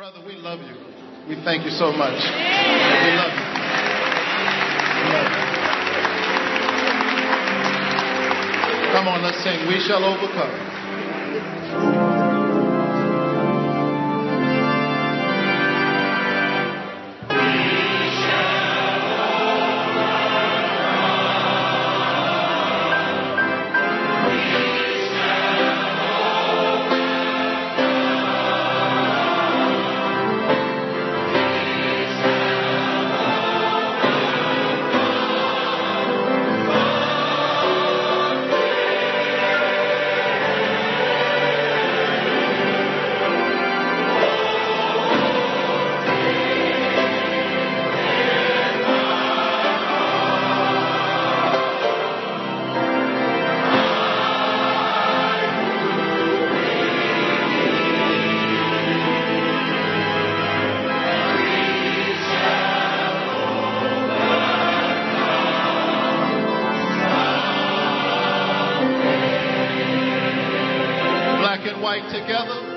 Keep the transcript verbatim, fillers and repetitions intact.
brother, we love you. We thank you so much. We love you. We love you. Come on, let's sing. We shall overcome. White together.